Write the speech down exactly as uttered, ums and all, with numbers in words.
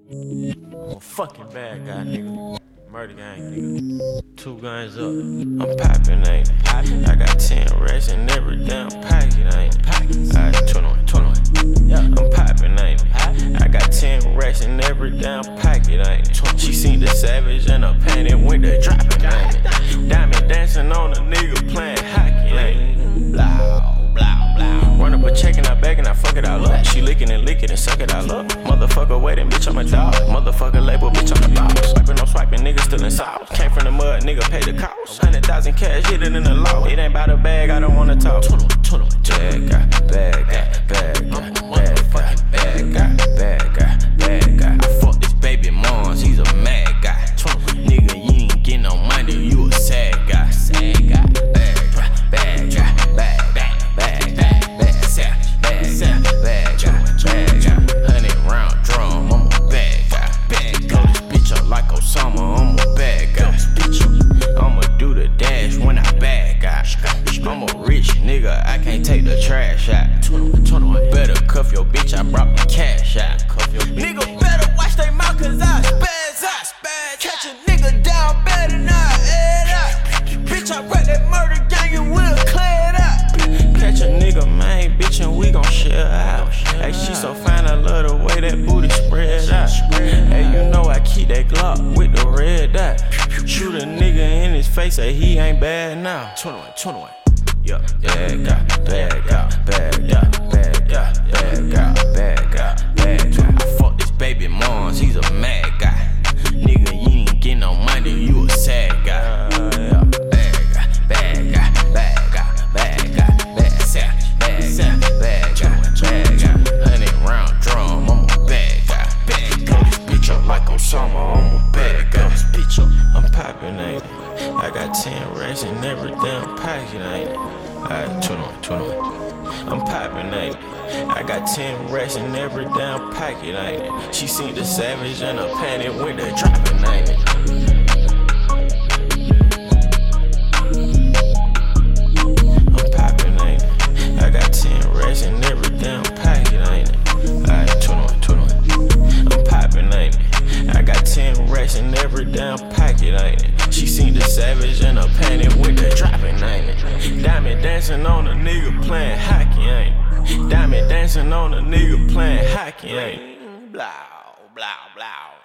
I'm a fucking bad guy, nigga. Murder gang, nigga. Two guns up. I'm poppin', ain't it? I got ten racks in every damn packet, ain't it? I got twenty-one, twenty-one. Yeah. I'm poppin', ain't it? I got ten racks in every damn packet, ain't it? She seen the savage and her panty went to droppin', ain't it? Diamond dancing on a nigga playing hockey, ain't it? Blah, blah, blah. Run up a check and I bag and I fuck it all up. She lickin' and lick it and suck it all up. Motherfucker waiting, bitch, I'm a dog. Motherfucker label, bitch, I'm the boss. Swiping, I'm swiping, nigga still in sauce. Came from the mud, nigga pay the cost. Hundred thousand cash, hit it in the law. It ain't about a bag, I don't wanna talk. Bad guy, bad guy, bad guy, bad guy, bad guy, bad guy, bad guy. I fuck this baby moms, he's a mad guy. Nigga, you ain't get no money, you a sad guy. Sad guy, bad guy, bad guy, bad guy, bad guy, bad sad, bad guy, bad guy, bad guy. Hundred round drum, I'm a bad guy. Bad guy, this bitch up like Osama, I'm a bad guy. I'ma do the dash when I bad guy. I'm a rich nigga, I can't take the trash out. Better cuff your bitch, I brought the cash out. Nigga better watch they mouth cause I spaz out. Catch a nigga down bad and I head out. Bitch, I wreck that murder gang and we'll clear it out. Catch a nigga, man, bitch, and we gon' share out. Hey, she so fine, I love the way that booty spread out. Hey, you know I keep that Glock with the red dot. Shoot a nigga in his face, say he ain't bad now. twenty-one, twenty-one. Yeah, bad guy, bad guy, bad guy, bad guy, bad guy, bad guy, bad guy. I fuck this baby moms, he's a mad guy. Nigga, you ain't get no money, you a sad guy. Yeah, bad guy, bad guy, bad guy, bad guy, bad sad, bad sad, bad guy, bad guy. Hundred round drum, I'm a bad guy. Bad guy, this bitch up like Osama, I'm a bad guy. This bitch up, I'm poppin', ain't it? I got ten racks in every damn packet, ain't it? Alright, twenty-one, twenty-one. I'm poppin', ain't it? I got ten racks in every damn packet, ain't it? She seen the savage and her panty went to droppin', ain't it? I'm poppin', ain't it? I got ten racks in every damn packet, ain't it? Alright, twenty-one, twenty-one. I'm poppin', ain't it? I got ten racks in every damn packet, ain't it? She seen the savage and her panty went to droppin', ain't it? Diamond dancing on a nigga playing hockey, ain't it? Diamond dancing on a nigga playing hockey, ain't it? Blah, blah, blah.